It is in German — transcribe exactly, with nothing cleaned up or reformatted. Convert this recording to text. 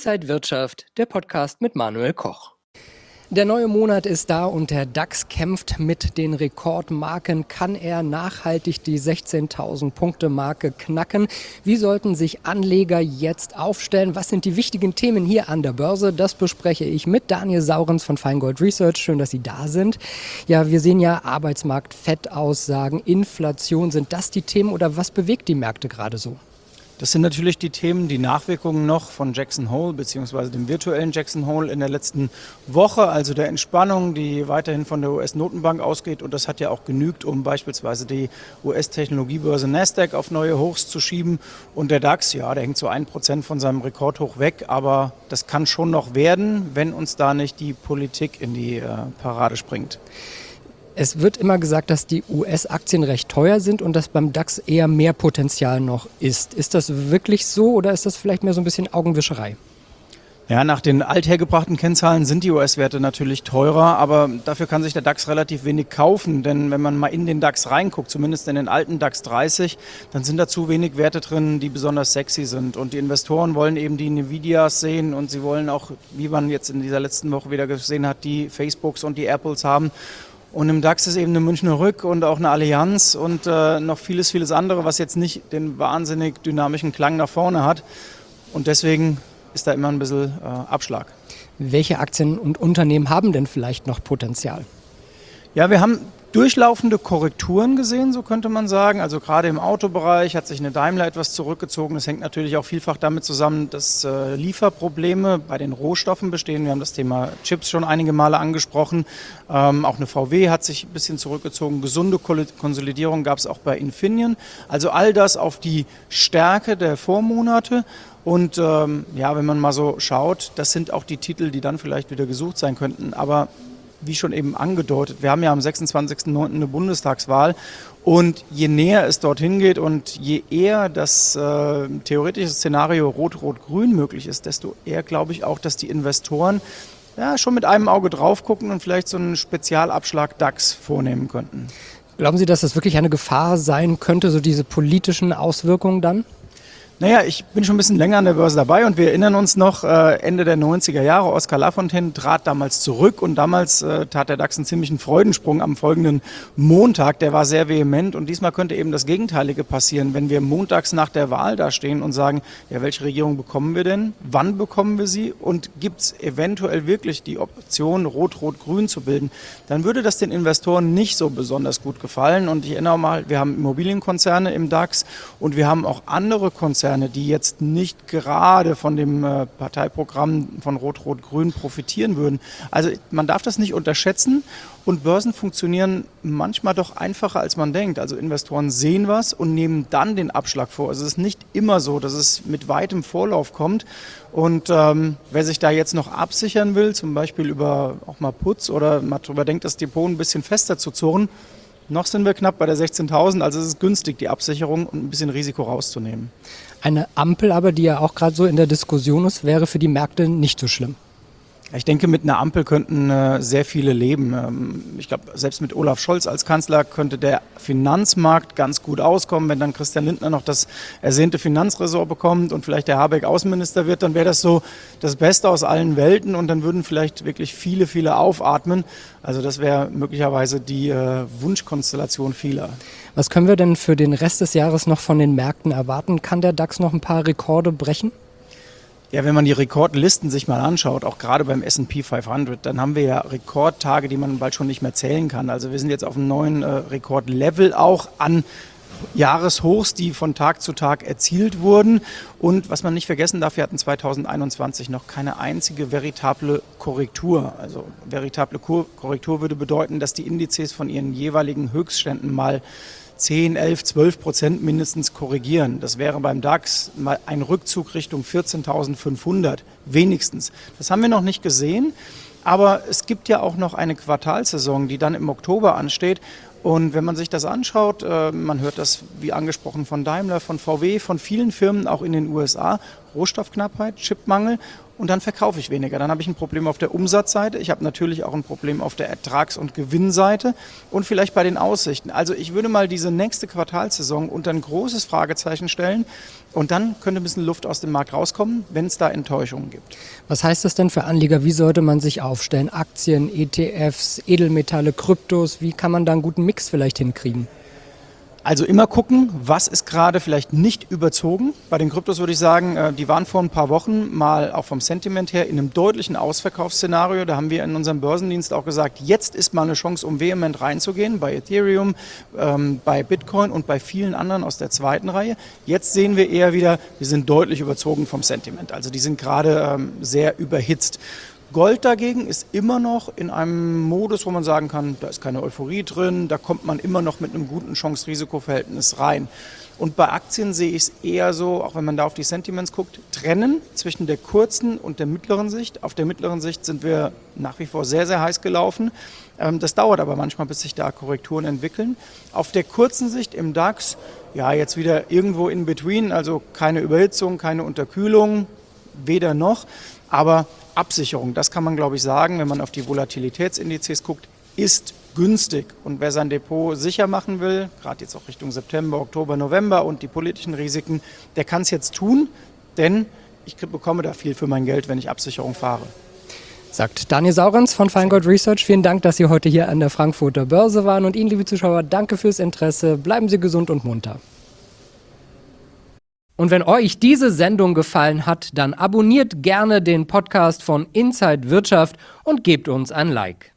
Inside Wirtschaft, der Podcast mit Manuel Koch. Der neue Monat ist da und der DAX kämpft mit den Rekordmarken. Kann er nachhaltig die sechzehntausend Punkte Marke knacken? Wie sollten sich Anleger jetzt aufstellen? Was sind die wichtigen Themen hier an der Börse? Das bespreche ich mit Daniel Saurens von Feingold Research. Schön, dass Sie da sind. Ja, wir sehen ja Arbeitsmarkt, Fettaussagen, Inflation. Sind das die Themen oder was bewegt die Märkte gerade so? Das sind natürlich die Themen, die Nachwirkungen noch von Jackson Hole bzw. dem virtuellen Jackson Hole in der letzten Woche, also der Entspannung, die weiterhin von der U S-Notenbank ausgeht. Und das hat ja auch genügt, um beispielsweise die U S-Technologiebörse Nasdaq auf neue Hochs zu schieben. Und der DAX, ja, der hängt so ein Prozent von seinem Rekordhoch weg. Aber das kann schon noch werden, wenn uns da nicht die Politik in die äh, Parade springt. Es wird immer gesagt, dass die U S-Aktien recht teuer sind und dass beim DAX eher mehr Potenzial noch ist. Ist das wirklich so oder ist das vielleicht mehr so ein bisschen Augenwischerei? Ja, nach den althergebrachten Kennzahlen sind die U S-Werte natürlich teurer, aber dafür kann sich der DAX relativ wenig kaufen. Denn wenn man mal in den DAX reinguckt, zumindest in den alten DAX dreißig, dann sind da zu wenig Werte drin, die besonders sexy sind. Und die Investoren wollen eben die Nvidias sehen und sie wollen auch, wie man jetzt in dieser letzten Woche wieder gesehen hat, die Facebooks und die Apples haben. Und im DAX ist eben eine Münchner Rück und auch eine Allianz und äh, noch vieles, vieles andere, was jetzt nicht den wahnsinnig dynamischen Klang nach vorne hat. Und deswegen ist da immer ein bisschen äh, Abschlag. Welche Aktien und Unternehmen haben denn vielleicht noch Potenzial? Ja, wir haben durchlaufende Korrekturen gesehen, so könnte man sagen. Also gerade im Autobereich hat sich eine Daimler etwas zurückgezogen. Das hängt natürlich auch vielfach damit zusammen, dass äh, Lieferprobleme bei den Rohstoffen bestehen. Wir haben das Thema Chips schon einige Male angesprochen. Ähm, auch eine V W hat sich ein bisschen zurückgezogen. Gesunde Konsolidierung gab es auch bei Infineon. Also all das auf die Stärke der Vormonate. Und ähm, ja, wenn man mal so schaut, das sind auch die Titel, die dann vielleicht wieder gesucht sein könnten. Aber wie schon eben angedeutet, wir haben ja am sechsundzwanzigsten neunten eine Bundestagswahl und je näher es dorthin geht und je eher das äh, theoretische Szenario Rot-Rot-Grün möglich ist, desto eher glaube ich auch, dass die Investoren ja, schon mit einem Auge drauf gucken und vielleicht so einen Spezialabschlag DAX vornehmen könnten. Glauben Sie, dass das wirklich eine Gefahr sein könnte, so diese politischen Auswirkungen dann? Naja, ich bin schon ein bisschen länger an der Börse dabei und wir erinnern uns noch, äh, Ende der neunziger Jahre, Oskar Lafontaine trat damals zurück und damals äh, tat der DAX einen ziemlichen Freudensprung am folgenden Montag. Der war sehr vehement und diesmal könnte eben das Gegenteilige passieren, wenn wir montags nach der Wahl da stehen und sagen, ja, welche Regierung bekommen wir denn? Wann bekommen wir sie? Und gibt es eventuell wirklich die Option, Rot-Rot-Grün zu bilden? Dann würde das den Investoren nicht so besonders gut gefallen. Und ich erinnere mal, wir haben Immobilienkonzerne im DAX und wir haben auch andere Konzerne, die jetzt nicht gerade von dem äh, Parteiprogramm von Rot-Rot-Grün profitieren würden. Also man darf das nicht unterschätzen und Börsen funktionieren manchmal doch einfacher, als man denkt. Also Investoren sehen was und nehmen dann den Abschlag vor. Also es ist nicht immer so, dass es mit weitem Vorlauf kommt. Und ähm, wer sich da jetzt noch absichern will, zum Beispiel über auch mal Putz oder mal drüber denkt, das Depot ein bisschen fester zu zurren, noch sind wir knapp bei der sechzehntausend, also es ist günstig, die Absicherung und ein bisschen Risiko rauszunehmen. Eine Ampel aber, die ja auch gerade so in der Diskussion ist, wäre für die Märkte nicht so schlimm. Ich denke, mit einer Ampel könnten äh, sehr viele leben. Ähm, ich glaube, selbst mit Olaf Scholz als Kanzler könnte der Finanzmarkt ganz gut auskommen. Wenn dann Christian Lindner noch das ersehnte Finanzressort bekommt und vielleicht der Habeck Außenminister wird, dann wäre das so das Beste aus allen Welten und dann würden vielleicht wirklich viele, viele aufatmen. Also das wäre möglicherweise die äh, Wunschkonstellation vieler. Was können wir denn für den Rest des Jahres noch von den Märkten erwarten? Kann der DAX noch ein paar Rekorde brechen? Ja, wenn man die Rekordlisten sich mal anschaut, auch gerade beim S und P fünfhundert, dann haben wir ja Rekordtage, die man bald schon nicht mehr zählen kann. Also wir sind jetzt auf einem neuen äh, Rekordlevel auch an Jahreshochs, die von Tag zu Tag erzielt wurden. Und was man nicht vergessen darf, wir hatten zweitausendeinundzwanzig noch keine einzige veritable Korrektur. Also veritable Korrektur würde bedeuten, dass die Indizes von ihren jeweiligen Höchstständen mal zehn, elf, zwölf Prozent mindestens korrigieren. Das wäre beim DAX mal ein Rückzug Richtung vierzehntausendfünfhundert, wenigstens. Das haben wir noch nicht gesehen, aber es gibt ja auch noch eine Quartalsaison, die dann im Oktober ansteht. Und wenn man sich das anschaut, äh, man hört das wie angesprochen von Daimler, von V W, von vielen Firmen auch in den U S A, Rohstoffknappheit, Chipmangel und dann verkaufe ich weniger. Dann habe ich ein Problem auf der Umsatzseite, ich habe natürlich auch ein Problem auf der Ertrags- und Gewinnseite und vielleicht bei den Aussichten. Also ich würde mal diese nächste Quartalssaison unter ein großes Fragezeichen stellen und dann könnte ein bisschen Luft aus dem Markt rauskommen, wenn es da Enttäuschungen gibt. Was heißt das denn für Anleger? Wie sollte man sich aufstellen? Aktien, E T Fs, Edelmetalle, Kryptos, wie kann man da einen guten Mix vielleicht hinkriegen? Also immer gucken, was ist gerade vielleicht nicht überzogen. Bei den Kryptos würde ich sagen, die waren vor ein paar Wochen mal auch vom Sentiment her in einem deutlichen Ausverkaufsszenario. Da haben wir in unserem Börsendienst auch gesagt, jetzt ist mal eine Chance, um vehement reinzugehen, bei Ethereum, ähm, bei Bitcoin und bei vielen anderen aus der zweiten Reihe. Jetzt sehen wir eher wieder, wir sind deutlich überzogen vom Sentiment. Also die sind gerade ähm, sehr überhitzt. Gold dagegen ist immer noch in einem Modus, wo man sagen kann, da ist keine Euphorie drin, da kommt man immer noch mit einem guten Chance-Risiko-Verhältnis rein. Und bei Aktien sehe ich es eher so, auch wenn man da auf die Sentiments guckt, trennen zwischen der kurzen und der mittleren Sicht. Auf der mittleren Sicht sind wir nach wie vor sehr, sehr heiß gelaufen. Das dauert aber manchmal, bis sich da Korrekturen entwickeln. Auf der kurzen Sicht im DAX, ja, jetzt wieder irgendwo in between, also keine Überhitzung, keine Unterkühlung, weder noch, aber Absicherung, das kann man, glaube ich, sagen, wenn man auf die Volatilitätsindizes guckt, ist günstig. Und wer sein Depot sicher machen will, gerade jetzt auch Richtung September, Oktober, November und die politischen Risiken, der kann es jetzt tun, denn ich bekomme da viel für mein Geld, wenn ich Absicherung fahre. Sagt Daniel Saurens von Feingold Research. Vielen Dank, dass Sie heute hier an der Frankfurter Börse waren. Und Ihnen, liebe Zuschauer, danke fürs Interesse. Bleiben Sie gesund und munter. Und wenn euch diese Sendung gefallen hat, dann abonniert gerne den Podcast von Inside Wirtschaft und gebt uns ein Like.